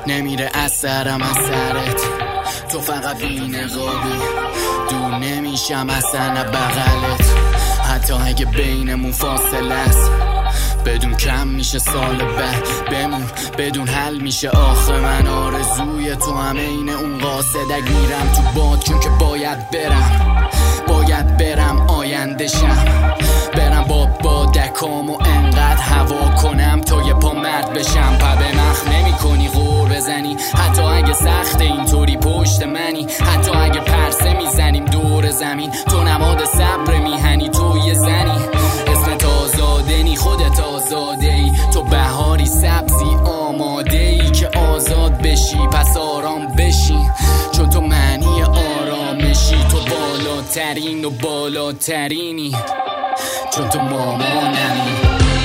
نمیره از سرم از سرت، تو فقط بی‌نقابی، دور نمیشم اصلا بغلت. حتی اگه بینمون فاصله است، بدون کم میشه سال بعد بمون، بدون حل میشه آخر. من آرزوی تو هم این اون قاصدک، میرم تو باد چون که باید برم آینده شم، برم با بادکام و انقدر هوا کنم تا یه پا مرد بشم. پا به مخ نمی کنی غور بزنی، حتی اگه سخت اینطوری پشت منی، حتی اگه پرسه میزنیم دور زمین، تو نماد صبر میهنی، تو یه زنی اسمت آزادنی، خودت آزاده ای، تو بهاری سبزی آماده ای که آزاد بشی، پس آرام بشی چون تو معنی آرامشی، تو بالاترین و بالاترینی چون تو مامانمی.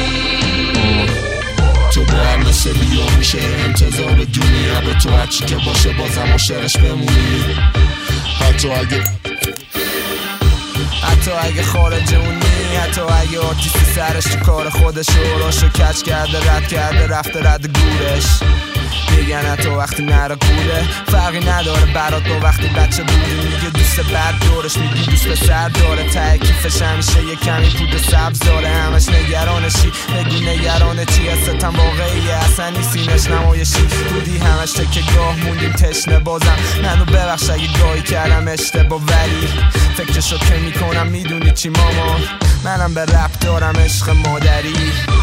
تو با هر مثل بیا میشه انتظار دنیا به تو، هرچی که باشه بازم عاشقش بمونی. حتی اگه خارج اونی، حتی اگه آرتیست سرش تو کار خودش راشو کچ کرده، رد کرده رفته رد گورش. میگن حتی وقتی نره کوله فرقی نداره برات، با وقتی بچه بودی میگه دوست بد دورش، میگی دوست پسر داره، ته کیفش همیشه یه کمی پود سبز داره، همش نگرانشی، بگو نگرانه چی هستم واقعیه اصلا این سینش نمایشی بودی، همش که گاه موندیم تشنه. بازم منو ببخش اگه گاهی کردم اشتباه، ولی فکرشو که میکنم میدونی چی مامان، منم به رپ دارم عشق مادری.